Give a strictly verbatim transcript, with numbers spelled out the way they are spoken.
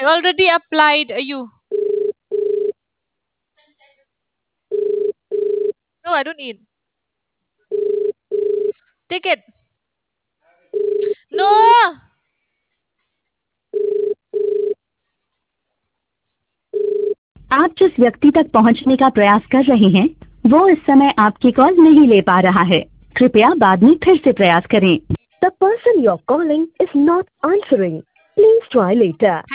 already applied. uh, You. No, I don't eat. Take it. No. आप जिस व्यक्ति तक पहुंचने का प्रयास कर रहे हैं वो इस समय आपकी कॉल नहीं ले पा रहा है। कृपया बाद में फिर से प्रयास करें। The person you're calling is not answering. Please try later.